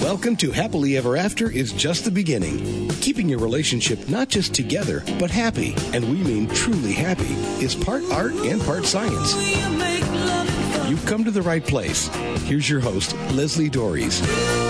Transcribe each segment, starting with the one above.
Welcome to Happily Ever After is just the beginning. Keeping your relationship not just together, but happy, and we mean truly happy, is part art and part science. You've come to the right place. Here's your host, Leslie Dories.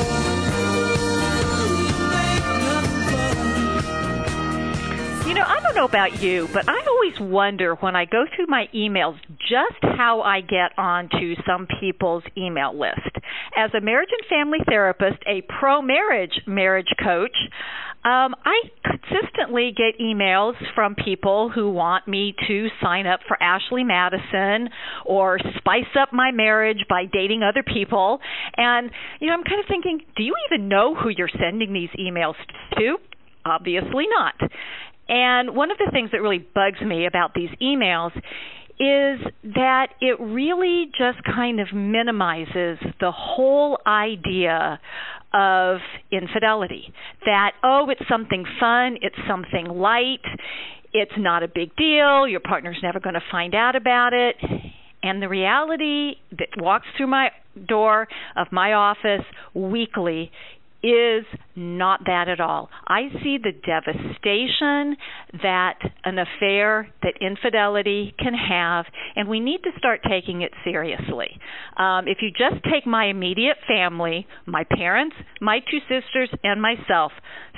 I don't know about you, but I always wonder when I go through my emails just how I get onto some people's email list. As a marriage and family therapist, a pro-marriage marriage coach, I consistently get emails from people who want me to sign up for Ashley Madison or spice up my marriage by dating other people. And, I'm kind of thinking, do you even know who you're sending these emails to? Obviously not. And one of the things that really bugs me about these emails is that it really just kind of minimizes the whole idea of infidelity. That, it's something fun, it's something light, it's not a big deal, your partner's never going to find out about it. And the reality that walks through my door of my office weekly is not that at all. I see the devastation that an affair, that infidelity can have, and we need to start taking it seriously. If you just take my immediate family, my parents, my two sisters, and myself,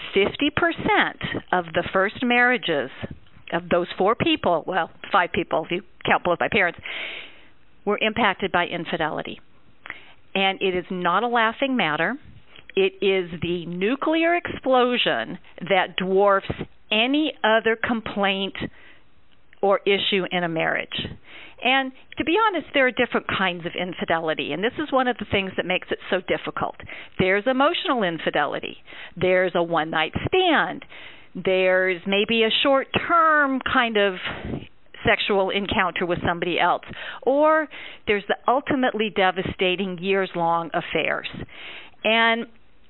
50% of the first marriages of those 4 people, 5 people if you count both my parents, were impacted by infidelity. And it is not a laughing matter. It is the nuclear explosion that dwarfs any other complaint or issue in a marriage. And to be honest, there are different kinds of infidelity, and this is one of the things that makes it so difficult. There's emotional infidelity. There's a one-night stand. There's maybe a short-term kind of sexual encounter with somebody else. Or there's the ultimately devastating years-long affairs. And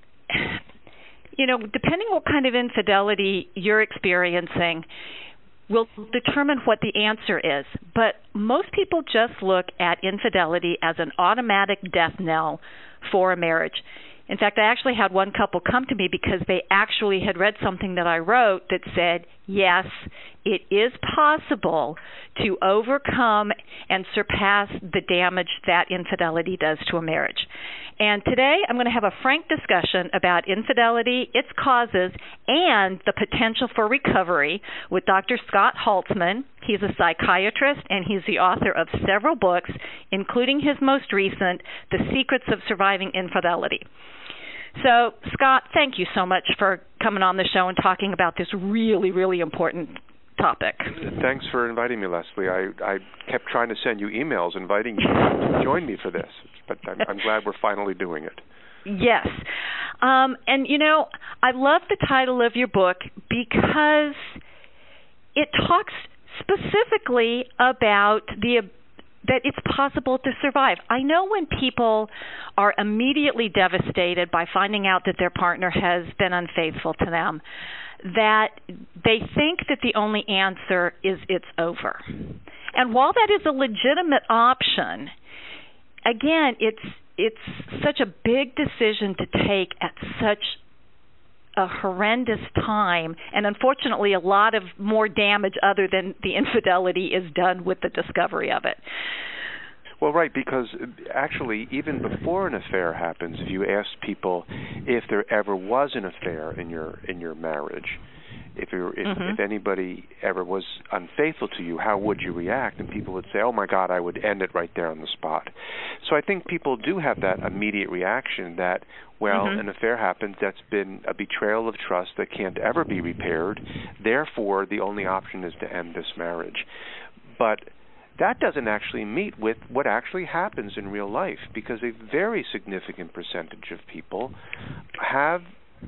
depending what kind of infidelity you're experiencing will determine what the answer is. But most people just look at infidelity as an automatic death knell for a marriage. In fact, I actually had one couple come to me because they actually had read something that I wrote that said, yes, it is possible to overcome and surpass the damage that infidelity does to a marriage. And today I'm going to have a frank discussion about infidelity, its causes, and the potential for recovery with Dr. Scott Haltzman. He's a psychiatrist, and he's the author of several books, including his most recent, The Secrets of Surviving Infidelity. So, Scott, thank you so much for coming on the show and talking about this really, really important topic. Thanks for inviting me, Leslie. I kept trying to send you emails inviting you to join me for this, but I'm glad we're finally doing it. Yes. And, I love the title of your book because it talks specifically about that it's possible to survive. I know when people are immediately devastated by finding out that their partner has been unfaithful to them, that they think that the only answer is it's over. And while that is a legitimate option, again, it's such a big decision to take at such a horrendous time, and unfortunately a lot of more damage other than the infidelity is done with the discovery of it. Well, right, because actually even before an affair happens, if you ask people if there ever was an affair in your marriage, if anybody ever was unfaithful to you, how would you react? And people would say, oh, my God, I would end it right there on the spot. So I think people do have that immediate reaction that, an affair happens, that's been a betrayal of trust that can't ever be repaired. Therefore, the only option is to end this marriage. But that doesn't actually meet with what actually happens in real life, because a very significant percentage of people have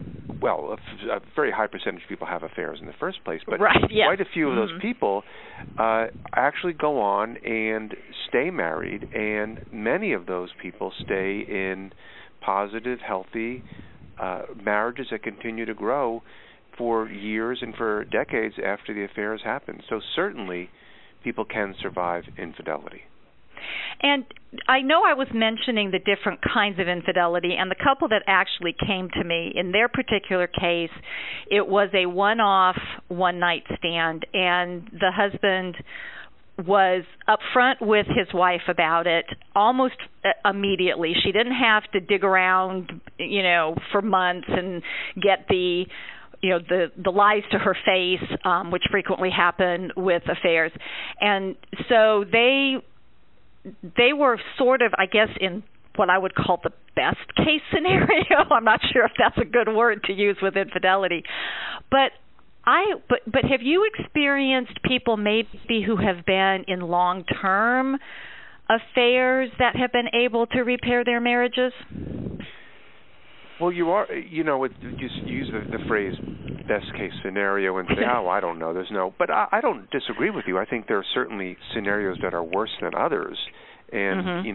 a very high percentage of people have affairs in the first place, but quite a few of those people actually go on and stay married, and many of those people stay in positive, healthy marriages that continue to grow for years and for decades after the affair has happened. So certainly people can survive infidelity. And I know I was mentioning the different kinds of infidelity, and the couple that actually came to me, in their particular case, it was a one-off, one-night stand, and the husband was upfront with his wife about it almost immediately. She didn't have to dig around, for months and get the lies to her face, which frequently happen with affairs. And so they were sort of, I guess, in what I would call the best case scenario. I'm not sure if that's a good word to use with infidelity. But have you experienced people maybe who have been in long-term affairs that have been able to repair their marriages? Well, you use the phrase best case scenario and say, I don't know, but I don't disagree with you. I think there are certainly scenarios that are worse than others. And,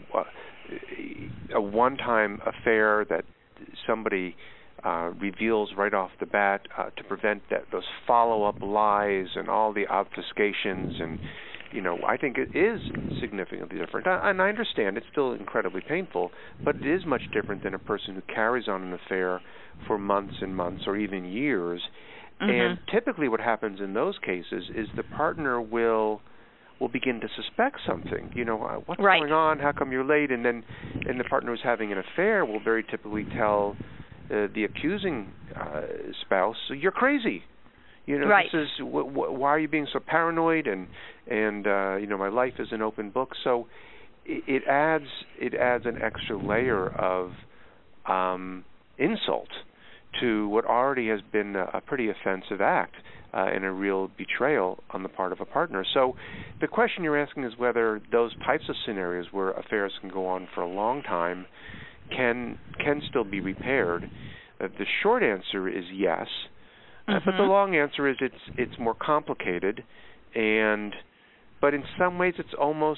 a one-time affair that somebody reveals right off the bat to prevent those follow-up lies and all the obfuscations, and I think it is significantly different. And I understand it's still incredibly painful, but it is much different than a person who carries on an affair for months and months or even years. And typically what happens in those cases is the partner will begin to suspect something. What's going on? How come you're late? And the partner who's having an affair will very typically tell the accusing spouse, "You're crazy. This is why are you being so paranoid?" And my life is an open book. So it adds an extra layer of insult to what already has been a pretty offensive act and a real betrayal on the part of a partner. So the question you're asking is whether those types of scenarios where affairs can go on for a long time can still be repaired. The short answer is yes, but the long answer is it's more complicated, but in some ways it's almost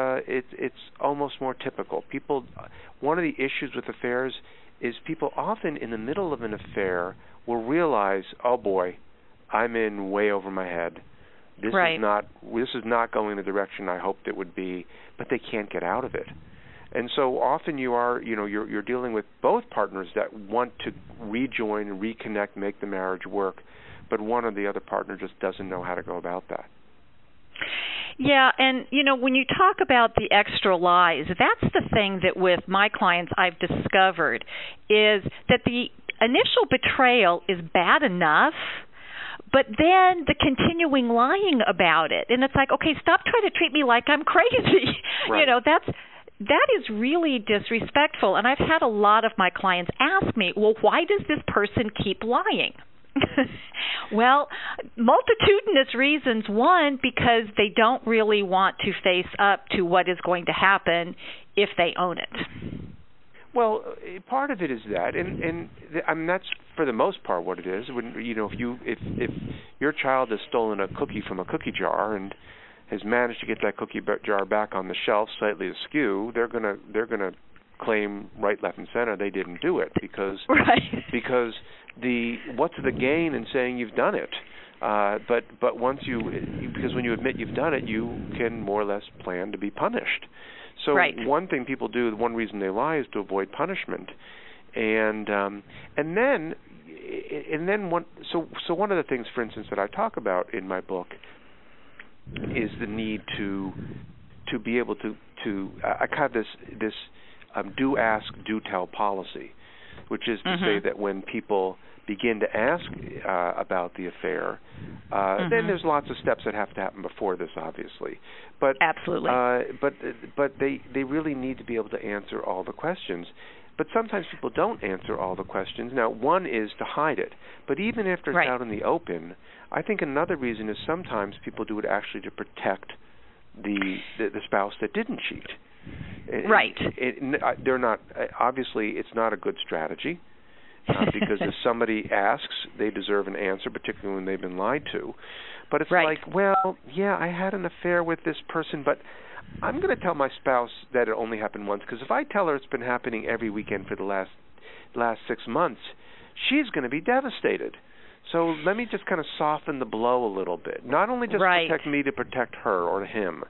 more typical. One of the issues with affairs is people often in the middle of an affair will realize, oh boy, I'm in way over my head. This is not going the direction I hoped it would be, but they can't get out of it. And so often you're dealing with both partners that want to rejoin, reconnect, make the marriage work, but one or the other partner just doesn't know how to go about that. Yeah, and when you talk about the extra lies, that's the thing that with my clients I've discovered is that the initial betrayal is bad enough, but then the continuing lying about it, and it's like, okay, stop trying to treat me like I'm crazy. Right. That is really disrespectful, and I've had a lot of my clients ask me, well, why does this person keep lying? Well, multitudinous reasons. One, because they don't really want to face up to what is going to happen if they own it. Well, part of it is that, and I mean that's for the most part what it is. When if your child has stolen a cookie from a cookie jar and has managed to get that cookie jar back on the shelf slightly askew, they're gonna claim right, left, and center they didn't do it because what's the gain in saying you've done it? But once because when you admit you've done it, you can more or less plan to be punished. So one thing people do, one reason they lie is to avoid punishment, and then one of the things, for instance, that I talk about in my book is the need to be able to I have this do ask, do tell policy, which is to say that when people begin to ask about the affair, then there's lots of steps that have to happen before this, obviously. But absolutely. But they really need to be able to answer all the questions. But sometimes people don't answer all the questions. Now, one is to hide it. But even after it's out in the open, I think another reason is sometimes people do it actually to protect the spouse that didn't cheat. They're not. Obviously, it's not a good strategy. Because if somebody asks, they deserve an answer, particularly when they've been lied to. But it's like, well, yeah, I had an affair with this person, but I'm going to tell my spouse that it only happened once, because if I tell her it's been happening every weekend for the last 6 months, she's going to be devastated. So let me just kind of soften the blow a little bit. Not only just protect me to protect her or him,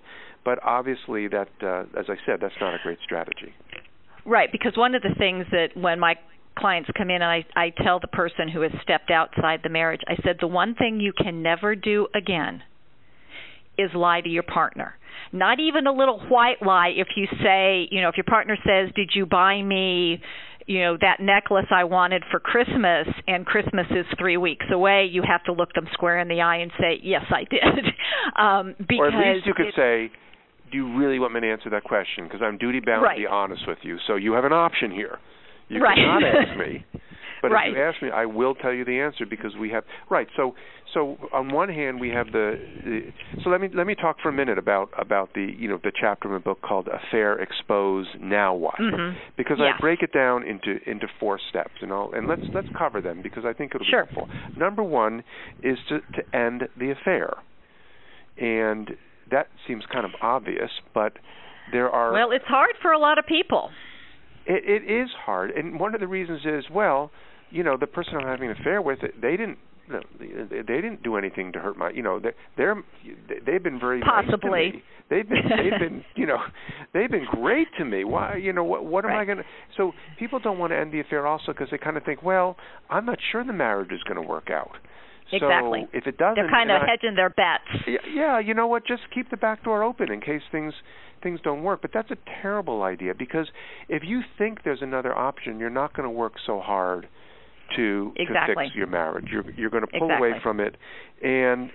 But obviously, that, as I said, that's not a great strategy. Right, because one of the things that when my clients come in and I tell the person who has stepped outside the marriage, I said the one thing you can never do again is lie to your partner. Not even a little white lie. If you say, if your partner says, did you buy me, that necklace I wanted for Christmas, and Christmas is 3 weeks away, you have to look them square in the eye and say, yes, I did. Because or at least you could say, do you really want me to answer that question? Because I'm duty-bound to be honest with you. So you have an option here. You cannot ask me. But if you ask me, I will tell you the answer because we have So on one hand, we have so let me talk for a minute about the the chapter in the book called Affair Expose Now What? Mm-hmm. Because I break it down into 4 steps, and let's cover them because I think it'll be helpful. Number 1 is to end the affair, and that seems kind of obvious, but there are it's hard for a lot of people. It is hard, and one of the reasons is the person I'm having an affair with, they didn't do anything to hurt my, they've been very possibly nice to me. They've been great to me. Why, what am I going to? So people don't want to end the affair also because they kind of think, well, I'm not sure the marriage is going to work out. Exactly. So if it doesn't, they're kind of hedging their bets. Yeah, you know what? Just keep the back door open in case things don't work. But that's a terrible idea because if you think there's another option, you're not going to work so hard to fix your marriage. You're going to pull away from it, and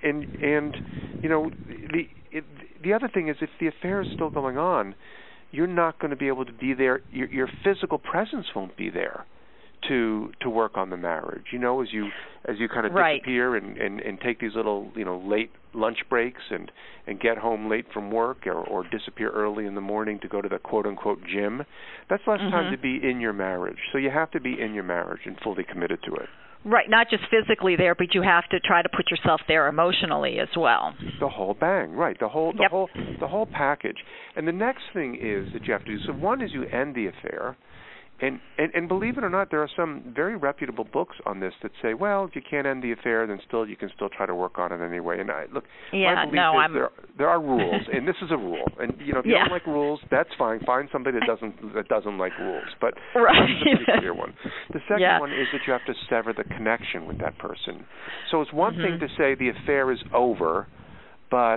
the other thing is if the affair is still going on, you're not going to be able to be there. Your physical presence won't be there to work on the marriage. As you kind of disappear and take these little late lunch breaks and get home late from work or disappear early in the morning to go to the quote unquote gym, that's less time to be in your marriage. So you have to be in your marriage and fully committed to it. Right, not just physically there, but you have to try to put yourself there emotionally as well. The whole bang, right? The whole package. And the next thing is that you have to do. So one is you end the affair. And believe it or not, there are some very reputable books on this that say, well, if you can't end the affair, then you can still try to work on it anyway. And my belief is there are rules, and this is a rule. And if you don't like rules, that's fine. Find somebody that doesn't like rules. But this is a pretty clear one. The second one is that you have to sever the connection with that person. So it's one thing to say the affair is over, but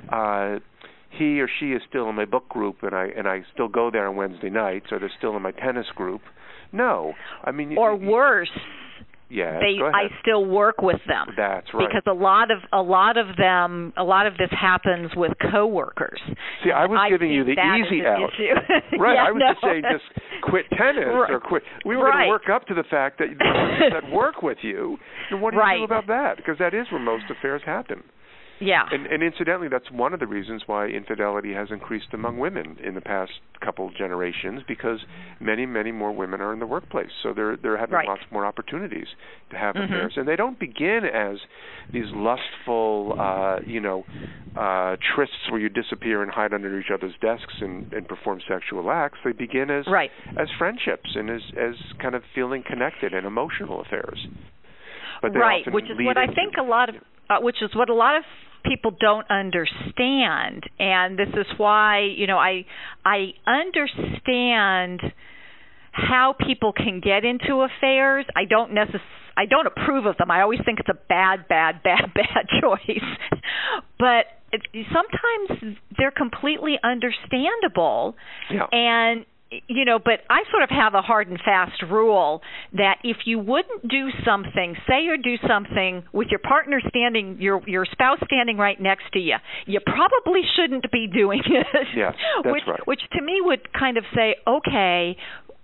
he or she is still in my book group, and I still go there on Wednesday nights, or they're still in my tennis group. No, I mean, or worse, I still work with them. That's right. Because a lot of this happens with coworkers. See, I was giving you the easy out. Right, I was just saying just quit tennis or quit. We were going to work up to the fact that that work with you. And what do you do about that? Because that is where most affairs happen. Yeah. And incidentally, that's one of the reasons why infidelity has increased among women in the past couple generations, because many, many more women are in the workplace. So they're having lots more opportunities to have affairs. And they don't begin as these lustful, trysts where you disappear and hide under each other's desks and perform sexual acts. They begin as friendships and as kind of feeling connected and emotional affairs. But they often which is what I think a lot of people don't understand, and this is why I understand how people can get into affairs. I don't approve of them. I always think it's a bad choice, but sometimes they're completely understandable, and but I sort of have a hard and fast rule that if you wouldn't say or do something with your partner standing, your spouse standing right next to you, you probably shouldn't be doing it. Yeah, that's right. Which to me would kind of say, okay,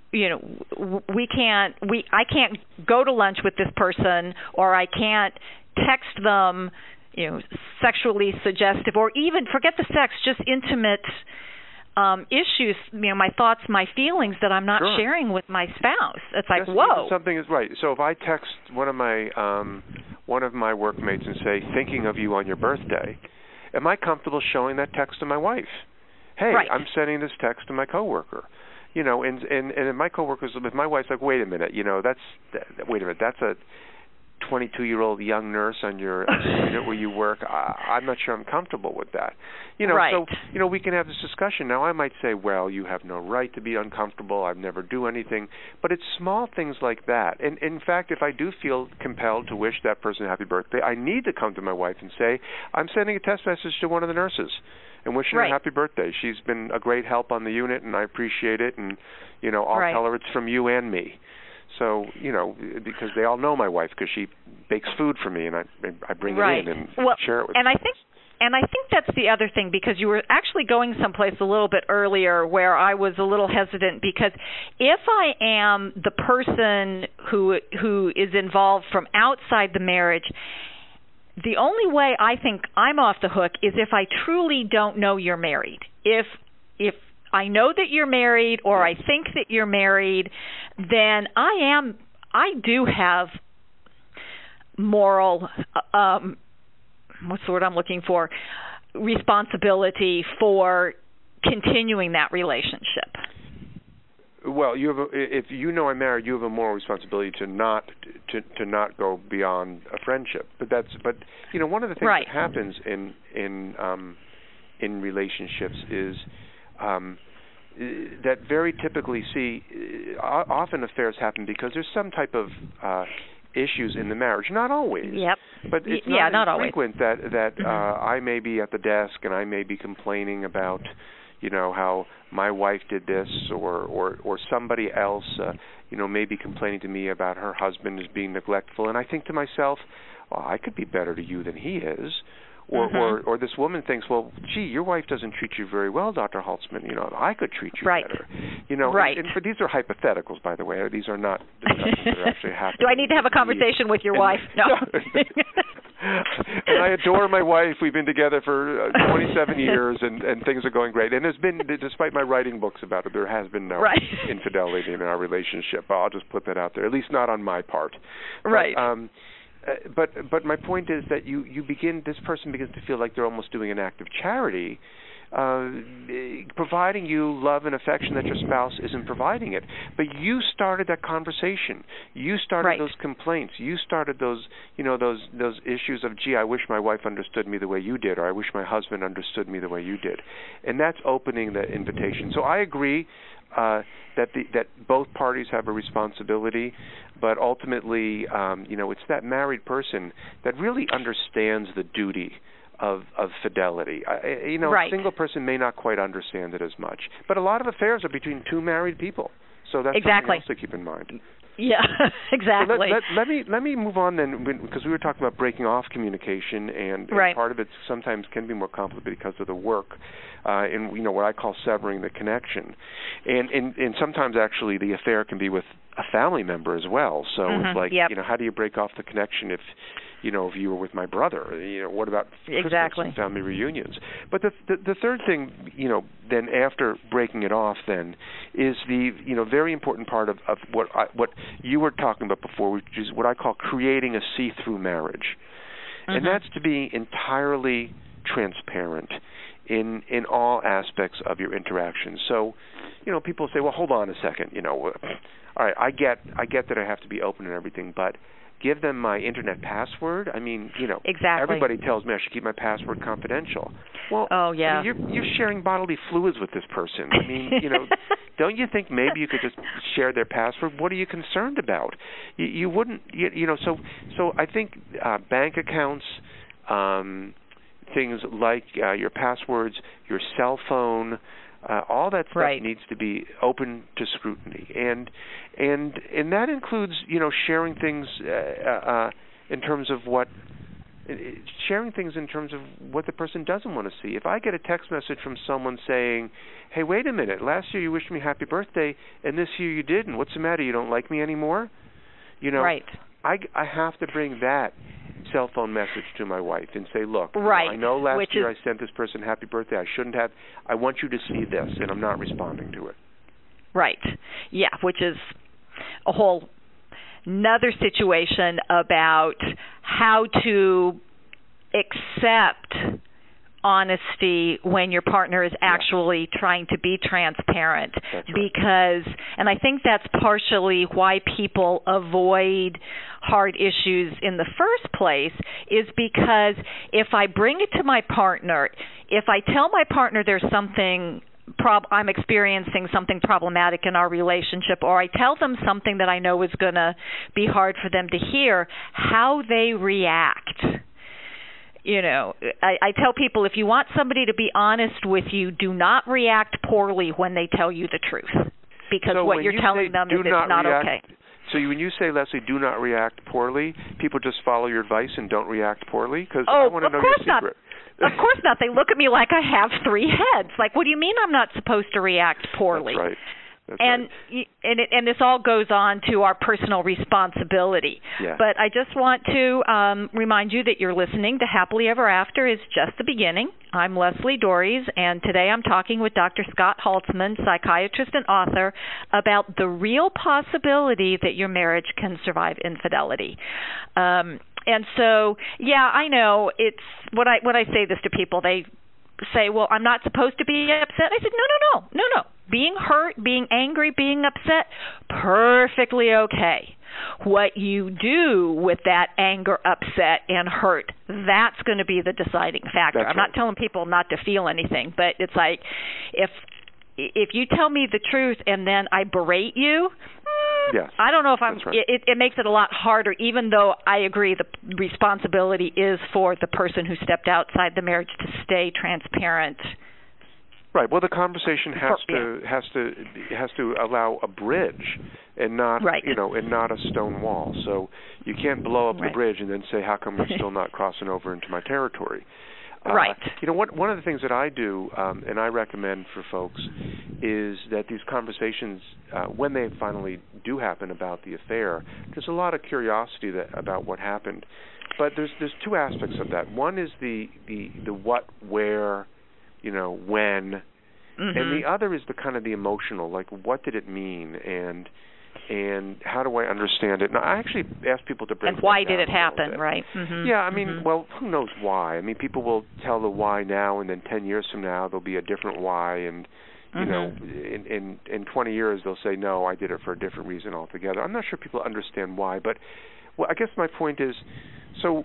I can't go to lunch with this person, or I can't text them, sexually suggestive, or even forget the sex, just intimate issues, my thoughts, my feelings that I'm not sharing with my spouse. It's like, whoa. Something is right. So if I text one of my workmates and say, thinking of you on your birthday, am I comfortable showing that text to my wife? Hey, I'm sending this text to my coworker. And my coworkers, if my wife's like, wait a minute, that's 22-year-old young nurse on your unit where you work. I'm not sure I'm comfortable with that. So we can have this discussion. Now, I might say, well, you have no right to be uncomfortable. I'd never do anything. But it's small things like that. And in fact, if I do feel compelled to wish that person a happy birthday, I need to come to my wife and say, I'm sending a text message to one of the nurses and wishing her a happy birthday. She's been a great help on the unit, and I appreciate it. And, I'll tell her it's from you and me. So, because they all know my wife because she bakes food for me, and I bring it in and share it with them. And I think that's the other thing, because you were actually going someplace a little bit earlier where I was a little hesitant, because if I am the person who is involved from outside the marriage, the only way I think I'm off the hook is if I truly don't know you're married. If I know that you're married, or I think that you're married, then I do have moral, what's the word I'm looking for, responsibility for continuing that relationship. Well, if you know I'm married, you have a moral responsibility to not go beyond a friendship. But one of the things that happens in relationships is that very typically often affairs happen because there's some type of issues in the marriage. Not always. Yep. But it's not infrequent that I may be at the desk and I may be complaining about, how my wife did this, or somebody else, may be complaining to me about her husband is being neglectful, and I think to myself, well, I could be better to you than he is. Or this woman thinks, well, gee, your wife doesn't treat you very well, Dr. Holtzman. I could treat you better. But these are hypotheticals, by the way. These are not discussions that are actually happening. Do I need to have a conversation with your wife? No. And I adore my wife. We've been together for 27 years, and things are going great. And there's been, despite my writing books about it, there has been no infidelity in our relationship. I'll just put that out there, at least not on my part. But my point is that this person begins to feel like they're almost doing an act of charity, providing you love and affection that your spouse isn't providing it. But you started that conversation. You started those complaints. You started those issues of, gee, I wish my wife understood me the way you did, or I wish my husband understood me the way you did. And that's opening the invitation. So I agree that both parties have a responsibility, but ultimately, it's that married person that really understands the duty of fidelity. A single person may not quite understand it as much, but a lot of affairs are between two married people, so that's something else to keep in mind. Yeah, exactly. So let me move on then, because we were talking about breaking off communication, and part of it sometimes can be more complicated because of the work, and what I call severing the connection, and sometimes actually the affair can be with a family member as well. So it's like how do you break off the connection if you were with my brother? What about Christmas and family reunions? But the third thing, then after breaking it off, then is the very important part of what you were talking about before, which is what I call creating a see-through marriage, and that's to be entirely transparent in all aspects of your interaction. So, people say, well, hold on a second, all right, I get that I have to be open and everything, but give them my internet password? I mean, everybody tells me I should keep my password confidential. Well, I mean, you're sharing bodily fluids with this person. I mean, don't you think maybe you could just share their password? What are you concerned about? You wouldn't, So I think bank accounts, things like your passwords, your cell phone, all that stuff needs to be open to scrutiny, and that includes sharing things in terms of what the person doesn't want to see. If I get a text message from someone saying, "Hey, wait a minute, last year you wished me happy birthday, and this year you didn't. What's the matter? You don't like me anymore?" I have to bring that cell phone message to my wife and say, look, I know last year I sent this person happy birthday. I shouldn't have. I want you to see this, and I'm not responding to it. Right. Yeah, which is a whole another situation about how to accept honesty when your partner is actually trying to be transparent. That's right. Because, and I think that's partially why people avoid hard issues in the first place is because if I bring it to my partner, if I tell my partner there's something I'm experiencing something problematic in our relationship, or I tell them something that I know is going to be hard for them to hear, how they react. You know, I tell people, if you want somebody to be honest with you, do not react poorly when they tell you the truth, because so what you're telling them is it's not okay. So when you say, Leslie, do not react poorly, people just follow your advice and don't react poorly? Because I want to know your secret. Of course not. They look at me like I have three heads. Like, what do you mean I'm not supposed to react poorly? That's right. And this all goes on to our personal responsibility. Yeah. But I just want to remind you that you're listening to Happily Ever After is just the beginning. I'm Leslie Dories, and today I'm talking with Dr. Scott Haltzman, psychiatrist and author, about the real possibility that your marriage can survive infidelity. And so, yeah, I know it's when I say this to people, they say, well, I'm not supposed to be upset. I said, no. Being hurt, being angry, being upset, perfectly okay. What you do with that anger, upset, and hurt, that's going to be the deciding factor. That's I'm not telling people not to feel anything, but it's like if you tell me the truth and then I berate you, yes, I don't know if I'm. Right. It makes it a lot harder, even though I agree the responsibility is for the person who stepped outside the marriage to stay transparent. Right. Well, the conversation has to allow a bridge and not and not a stone wall. So you can't blow up the bridge and then say, how come you're still not crossing over into my territory? Right. You know, one of the things that I do, and I recommend for folks, is that these conversations, when they finally do happen about the affair, there's a lot of curiosity about what happened. But there's two aspects of that. One is the what, where, when, and the other is the kind of the emotional, like what did it mean, and how do I understand it? Now, I actually ask people to break and why that down did it happen, right? Mm-hmm. Yeah, I mean, well, who knows why? I mean, people will tell the why now, and then 10 years from now there'll be a different why, and in 20 years they'll say, no, I did it for a different reason altogether. I'm not sure people understand why, but I guess my point is, so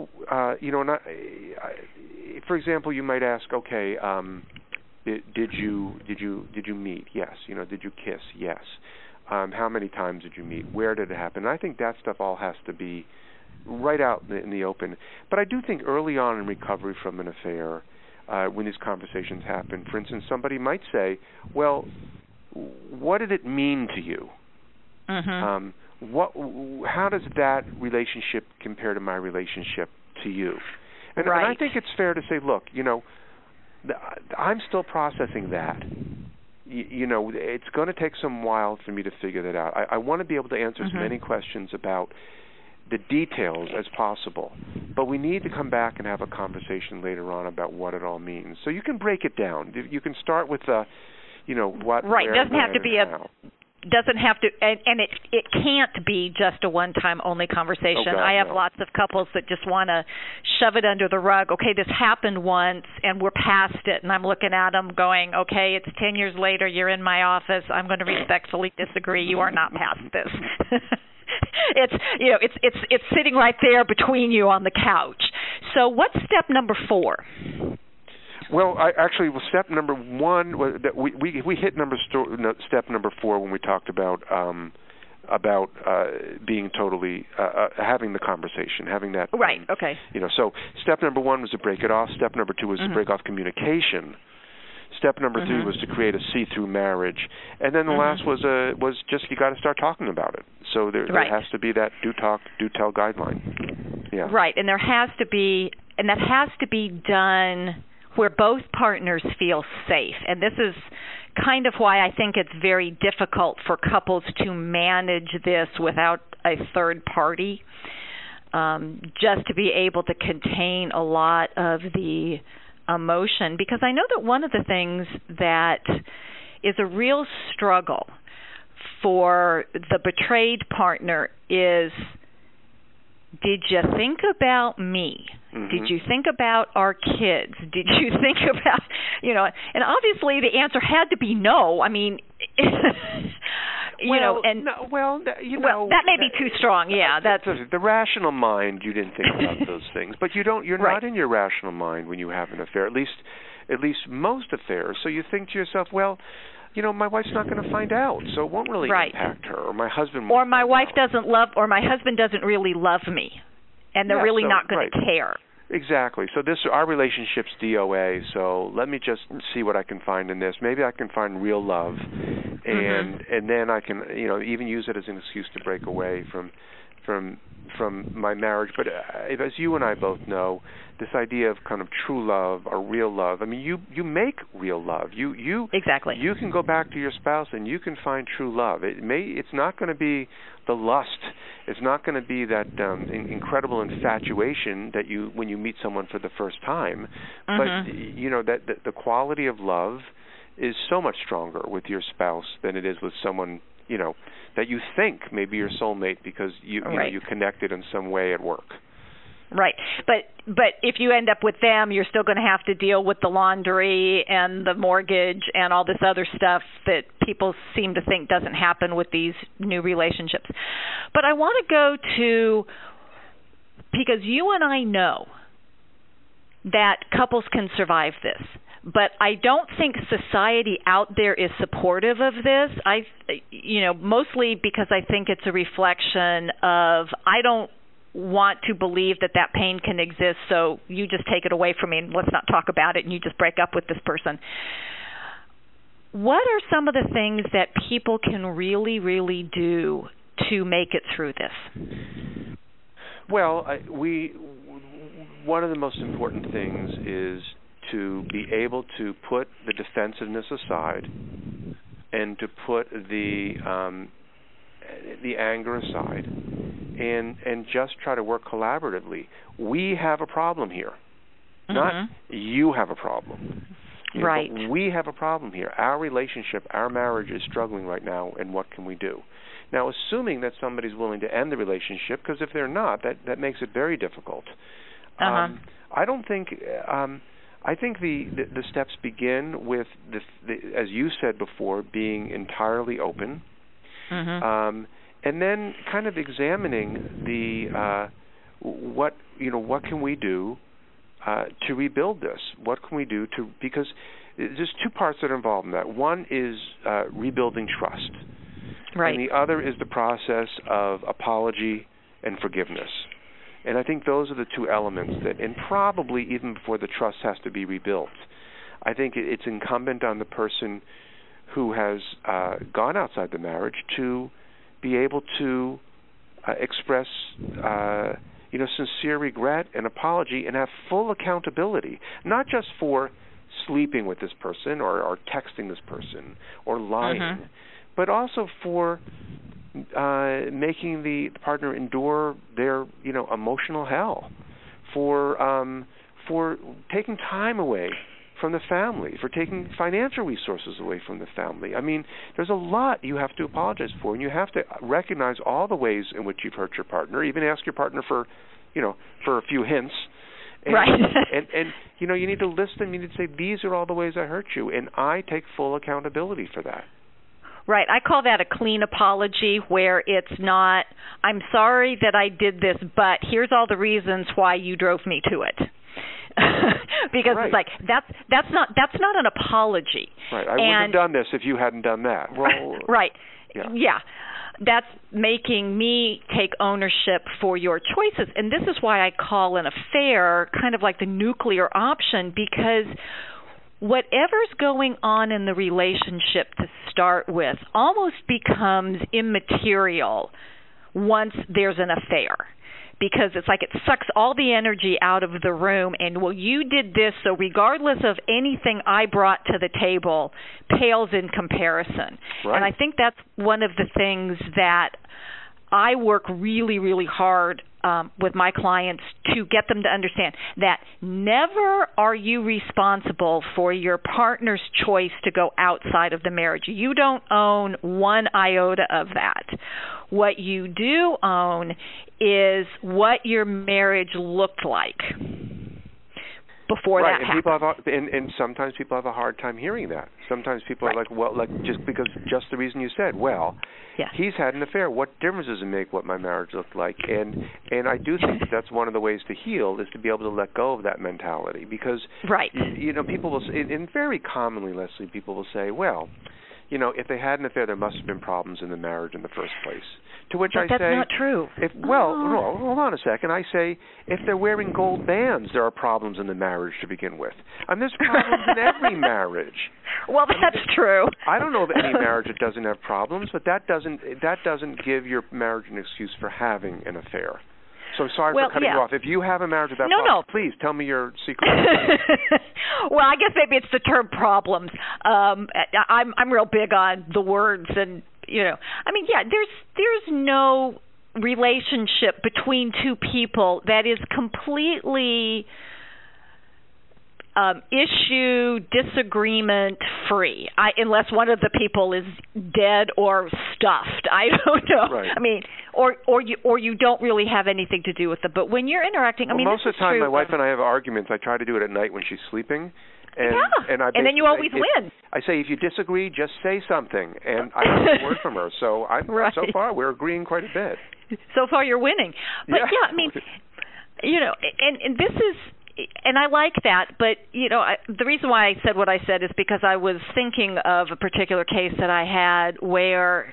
for example, you might ask, okay, did you meet? Yes. Did you kiss? Yes. How many times did you meet? Where did it happen? And I think that stuff all has to be right out in the open. But I do think early on in recovery from an affair, when these conversations happen, for instance, somebody might say, well, what did it mean to you? Mm-hmm. How does that relationship compare to my relationship to you? And I think it's fair to say, look, I'm still processing that. It's going to take some while for me to figure that out. I want to be able to answer as many questions about the details as possible, but we need to come back and have a conversation later on about what it all means. So you can break it down. You can start with what, right. Where, doesn't when, have to be how. Doesn't have to, and it can't be just a one-time only conversation. Oh, God, I have lots of couples that just want to shove it under the rug. Okay, this happened once, and we're past it. And I'm looking at them, going, okay, it's 10 years later. You're in my office. I'm going to respectfully disagree. You are not past this. It's sitting right there between you on the couch. So, what's step number 4? Well, step number 1 was that we hit step number 4 when we talked about being totally having the conversation, having that. Right. Okay. So step number 1 was to break it off. Step number 2 was to break off communication. Step number 3 was to create a see-through marriage, and then the last was just you got to start talking about it. So there has to be that do talk, do tell guideline. Yeah. Right, and that has to be done where both partners feel safe. And this is kind of why I think it's very difficult for couples to manage this without a third party, just to be able to contain a lot of the emotion. Because I know that one of the things that is a real struggle for the betrayed partner is, did you think about me? Mm-hmm. Did you think about our kids? Did you think about, and obviously the answer had to be no. I mean, Well, that may be too strong. Yeah, that's the rational mind. You didn't think about those things, but you're right. not in your rational mind when you have an affair. At least most affairs. So you think to yourself, well, my wife's not going to find out, so it won't really impact her, or my husband won't. Or my wife doesn't love, or my husband doesn't really love me, and they're really not going to care. Exactly. So our relationship's DOA, so let me just see what I can find in this. Maybe I can find real love, and then I can, even use it as an excuse to break away from my marriage. But as you and I both know, this idea of kind of true love or real love, I mean, you make real love. Exactly. You can go back to your spouse and you can find true love. It's not going to be the lust. It's not going to be that incredible infatuation that when you meet someone for the first time. But that the quality of love is so much stronger with your spouse than it is with someone that you think may be your soulmate because you connected in some way at work. Right. But if you end up with them, you're still going to have to deal with the laundry and the mortgage and all this other stuff that people seem to think doesn't happen with these new relationships. But I want to go to, because you and I know that couples can survive this. But I don't think society out there is supportive of this. Mostly because I think it's a reflection of I don't want to believe that pain can exist, so you just take it away from me and let's not talk about it and you just break up with this person. What are some of the things that people can really, really do to make it through this? Well, one of the most important things is to be able to put the defensiveness aside and to put the anger aside and just try to work collaboratively. We have a problem here. Not you have a problem. Right. But we have a problem here. Our relationship, our marriage is struggling right now, and what can we do? Now, assuming that somebody's willing to end the relationship, because if they're not, that makes it very difficult. I don't think... I think the steps begin with as you said before, being entirely open, and then kind of examining what can we do to rebuild this? What can we do because there's two parts that are involved in that. One is rebuilding trust, right, and the other is the process of apology and forgiveness. And I think those are the two elements and probably even before the trust has to be rebuilt, I think it's incumbent on the person who has gone outside the marriage to be able to express, sincere regret and apology and have full accountability, not just for sleeping with this person or texting this person or lying, but also for making the partner endure their, emotional hell, for taking time away from the family, for taking financial resources away from the family. I mean, there's a lot you have to apologize for, and you have to recognize all the ways in which you've hurt your partner. Even ask your partner for a few hints. And, right. and you need to list them. You need to say, these are all the ways I hurt you, and I take full accountability for that. Right. I call that a clean apology, where it's not, I'm sorry that I did this, but here's all the reasons why you drove me to it. Because it's like that's not an apology. Right. I wouldn't have done this if you hadn't done that. Well, right. Yeah. That's making me take ownership for your choices. And this is why I call an affair kind of like the nuclear option, because whatever's going on in the relationship to start with almost becomes immaterial once there's an affair, because it's like it sucks all the energy out of the room, and well, you did this, so regardless of anything I brought to the table pales in comparison. Right. And I think that's one of the things that I work really, really hard with my clients to get them to understand, that never are you responsible for your partner's choice to go outside of the marriage. You don't own one iota of that. What you do own is what your marriage looked like. before right, that and happens. And sometimes people have a hard time hearing that. Sometimes people are like, well, like just the reason you said, well, he's had an affair. What difference does it make what my marriage looked like? And I do think that's one of the ways to heal is to be able to let go of that mentality because, people will, and very commonly, Leslie, people will say, well, if they had an affair, there must have been problems in the marriage in the first place. To which I say, that's not true. No, hold on a second. I say, if they're wearing gold bands, there are problems in the marriage to begin with. And there's problems in every marriage. Well, that's true. I don't know of any marriage that doesn't have problems, but that doesn't give your marriage an excuse for having an affair. So sorry for cutting you off. If you have a marriage without problems, please tell me your secret. Well, I guess maybe it's the term problems. I'm real big on the words and, there's no relationship between two people that is completely issue disagreement free, unless one of the people is dead or stuffed. I don't know. Right. I mean, or you don't really have anything to do with it. But when you're interacting, most of the time, my wife and I have arguments. I try to do it at night when she's sleeping. And then you always win. I say, if you disagree, just say something, and I don't get a word from her. So so far we're agreeing quite a bit. So far you're winning. But I mean, and this is, and I like that. But the reason why I said what I said is because I was thinking of a particular case that I had where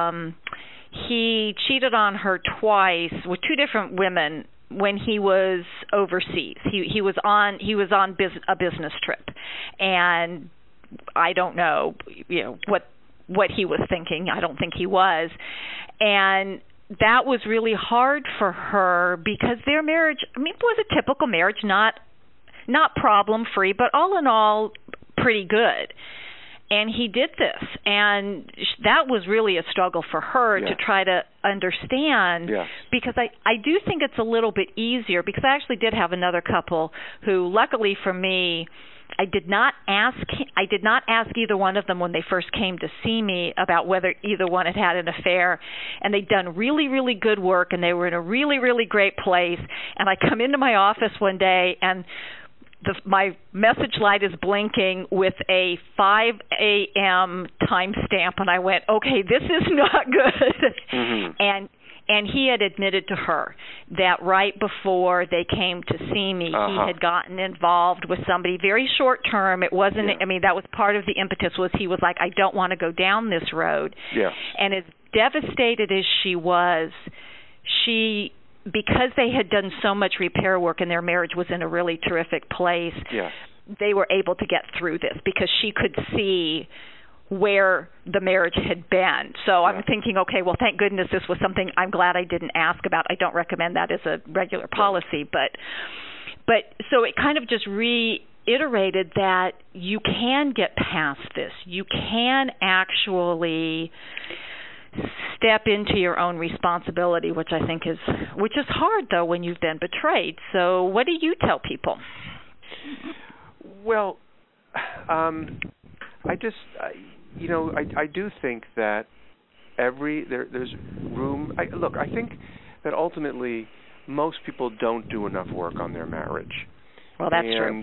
he cheated on her twice with two different women when he was overseas. He was on a business trip, and I don't know, what he was thinking. I don't think he was, and that was really hard for her because their marriage, was a typical marriage, not problem free, but all in all pretty good. And he did this, and that was really a struggle for her to try to understand, because I do think it's a little bit easier, because I actually did have another couple who, luckily for me, I did not ask either one of them when they first came to see me about whether either one had had an affair, and they'd done really, really good work, and they were in a really, really great place, and I come into my office one day, and my message light is blinking with a 5 a.m. timestamp, and I went, okay, this is not good. Mm-hmm. And he had admitted to her that right before they came to see me, he had gotten involved with somebody very short term. It wasn't, that was part of the impetus, was he was like, I don't want to go down this road. Yeah. And as devastated as she was, because they had done so much repair work and their marriage was in a really terrific place, they were able to get through this because she could see where the marriage had been. So I'm thinking, okay, well, thank goodness this was something I'm glad I didn't ask about. I don't recommend that as a regular policy, but so it kind of just reiterated that you can get past this. You can actually step into your own responsibility, which I think is hard though when you've been betrayed. So what do you tell people? Well, I do think that there's room. I think that ultimately most people don't do enough work on their marriage. Well, that's true.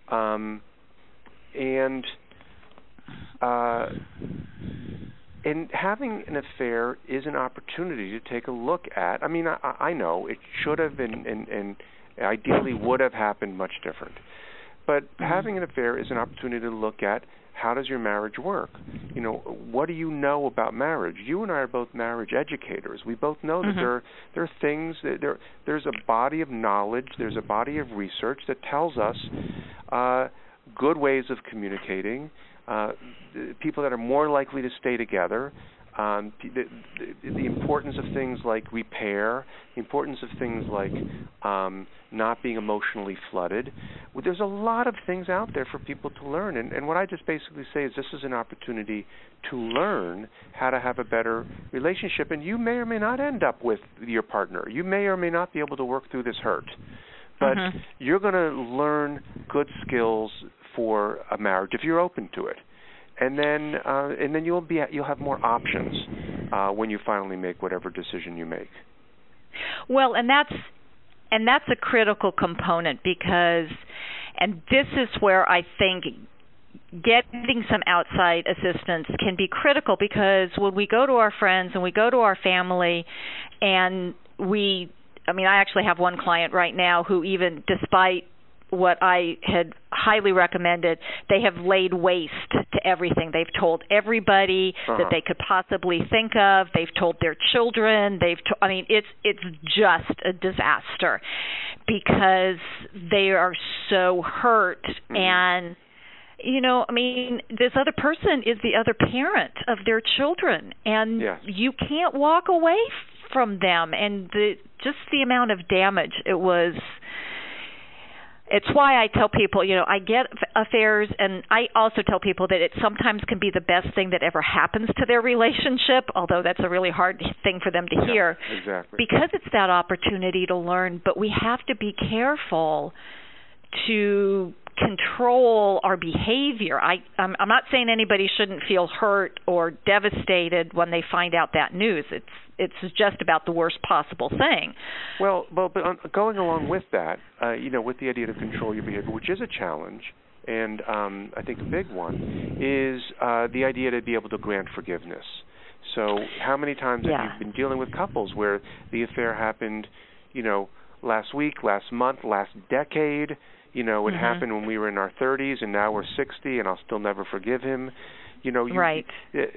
And having an affair is an opportunity to take a look at. I know it should have been and ideally would have happened much different. But having an affair is an opportunity to look at, how does your marriage work? What do you know about marriage? You and I are both marriage educators. We both know that there are things, there's a body of knowledge, there's a body of research that tells us good ways of communicating, people that are more likely to stay together, the importance of things like repair, the importance of things like not being emotionally flooded. Well, there's a lot of things out there for people to learn, and what I just basically say is this is an opportunity to learn how to have a better relationship, and you may or may not end up with your partner. You may or may not be able to work through this hurt, but you're going to learn good skills for a marriage if you're open to it. And then you'll have more options when you finally make whatever decision you make. Well, and that's a critical component, because And this is where I think getting some outside assistance can be critical, because when we go to our friends and we go to our family and I actually have one client right now who, even despite what I had highly recommended, they have laid waste to everything. They've told everybody that they could possibly think of. They've told their children. It's just a disaster because they are so hurt. And this other person is the other parent of their children, and you can't walk away from them. And just the amount of damage it was. It's why I tell people, I get affairs, and I also tell people that it sometimes can be the best thing that ever happens to their relationship, although that's a really hard thing for them to hear. Exactly. Because it's that opportunity to learn, but we have to be careful to control our behavior. I'm not saying anybody shouldn't feel hurt or devastated when they find out that news. It's just about the worst possible thing. Well, but going along with that, with the idea to control your behavior, which is a challenge, and I think a big one, is the idea to be able to grant forgiveness. So how many times have you been dealing with couples where the affair happened, last week, last month, last decade? It happened when we were in our 30s, and now we're 60, and I'll still never forgive him. Right.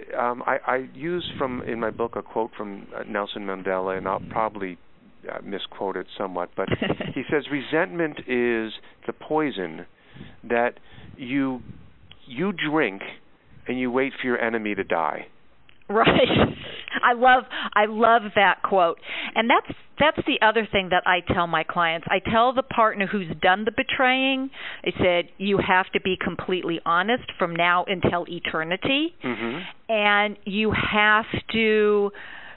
I use in my book a quote from Nelson Mandela, and I'll probably misquote it somewhat, but he says, resentment is the poison that you drink and you wait for your enemy to die. Right. I love that quote. And that's the other thing that I tell my clients. I tell the partner who's done the betraying, I said, you have to be completely honest from now until eternity. Mm-hmm. And you have to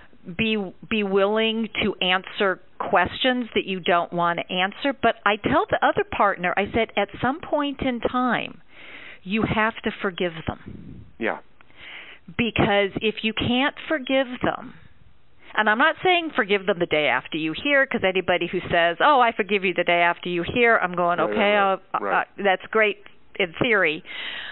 be willing to answer questions that you don't want to answer. But I tell the other partner, I said, at some point in time, you have to forgive them. Yeah. Because if you can't forgive them, and I'm not saying forgive them the day after you hear, because anybody who says, oh, I forgive you the day after you hear, I'm going, okay, right. That's great in theory.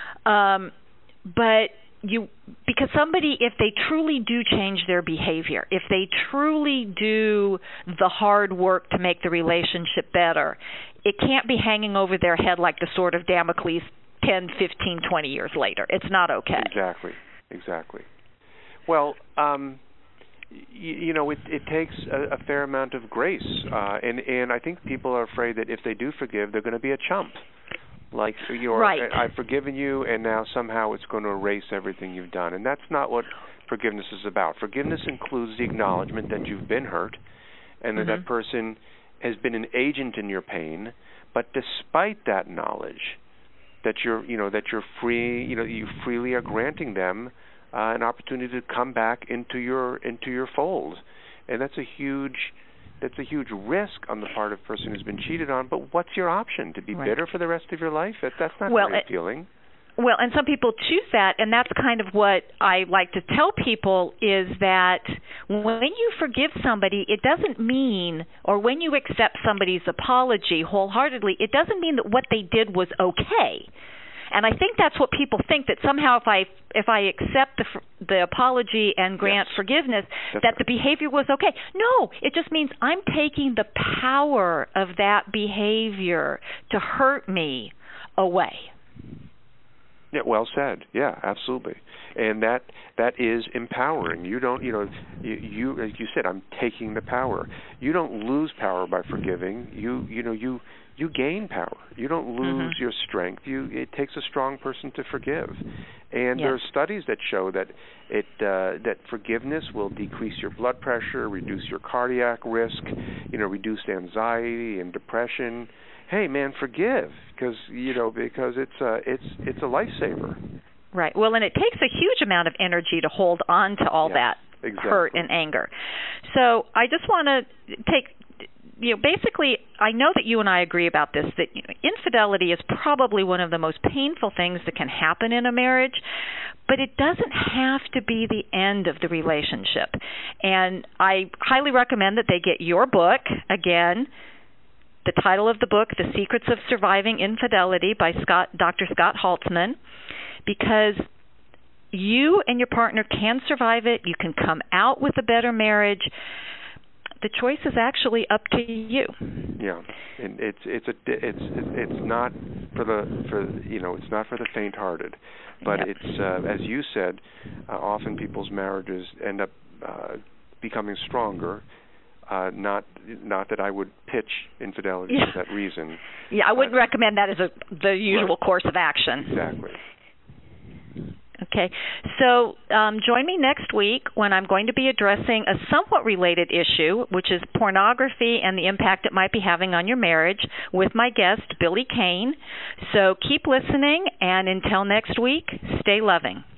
But because somebody, if they truly do change their behavior, if they truly do the hard work to make the relationship better, it can't be hanging over their head like the sword of Damocles 10, 15, 20 years later. It's not okay. Exactly. Well, it takes a fair amount of grace, and I think people are afraid that if they do forgive, they're going to be a chump. Like, right. I've forgiven you, and now somehow it's going to erase everything you've done. And that's not what forgiveness is about. Forgiveness includes the acknowledgement that you've been hurt, and that person has been an agent in your pain. But despite that knowledge, that you're free, you freely are granting them an opportunity to come back into your fold, and that's a huge risk on the part of a person who's been cheated on. But what's your option? To be bitter for the rest of your life? That's not very appealing. Well, and some people choose that, and that's kind of what I like to tell people is that when you forgive somebody, it doesn't mean, or when you accept somebody's apology wholeheartedly, it doesn't mean that what they did was okay. And I think that's what people think, that somehow if I accept the apology and grant forgiveness, that the behavior was okay. No, it just means I'm taking the power of that behavior to hurt me away. Yeah, well said. Yeah, absolutely. And that is empowering. You don't, you as you said, I'm taking the power. You don't lose power by forgiving. You gain power. You don't lose your strength. It takes a strong person to forgive. And there are studies that show that that forgiveness will decrease your blood pressure, reduce your cardiac risk, reduce anxiety and depression. Hey, man, forgive because it's a lifesaver. Right. Well, and it takes a huge amount of energy to hold on to all that hurt and anger. So I just want to take, basically, I know that you and I agree about this, that infidelity is probably one of the most painful things that can happen in a marriage, but it doesn't have to be the end of the relationship. And I highly recommend that they get your book, again, the title of the book, The Secrets of Surviving Infidelity by Dr. Scott Haltzman, because you and your partner can survive it. You can come out with a better marriage. The choice is actually up to you. Yeah, and it's not it's not for the faint-hearted, but yep. It's as you said, often people's marriages end up becoming stronger. Not that I would pitch infidelity for that reason. Yeah, I wouldn't recommend that as the usual course of action. Exactly. Okay, so join me next week when I'm going to be addressing a somewhat related issue, which is pornography and the impact it might be having on your marriage, with my guest, Billy Kane. So keep listening, and until next week, stay loving.